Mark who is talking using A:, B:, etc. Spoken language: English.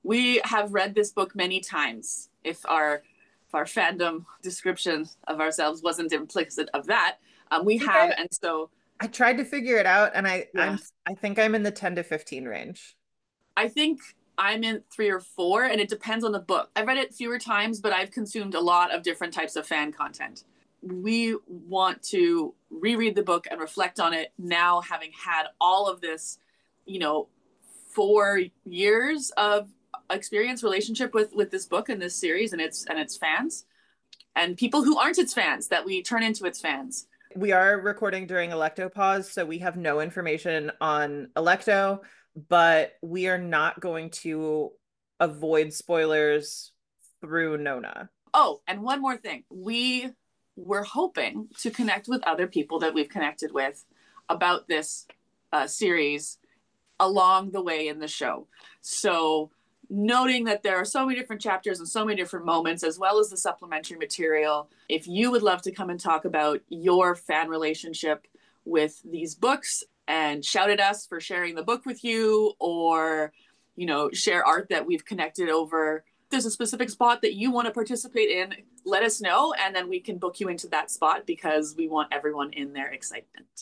A: We have read this book many times. If our fandom description of ourselves wasn't implicit of that, we
B: think
A: have, and so
B: I tried to figure it out and
A: yeah,
B: I think I'm in the 10 to 15 range.
A: I think I'm in three or four, and it depends on the book. I've read it fewer times, but I've consumed a lot of different types of fan content. We want to reread the book and reflect on it now, having had all of this, you know, 4 years of experience relationship with this book and this series and its fans and people who aren't its fans that we turn into its fans.
B: We are recording during Electopause, so we have no information on Electo, but we are not going to avoid spoilers through Nona.
A: Oh, and one more thing. We were hoping to connect with other people that we've connected with about this series along the way in the show. So, noting that there are so many different chapters and so many different moments, as well as the supplementary material, if you would love to come and talk about your fan relationship with these books and shout at us for sharing the book with you, or, share art that we've connected over, there's a specific spot that you want to participate in, let us know, and then we can book you into that spot because we want everyone in their excitement.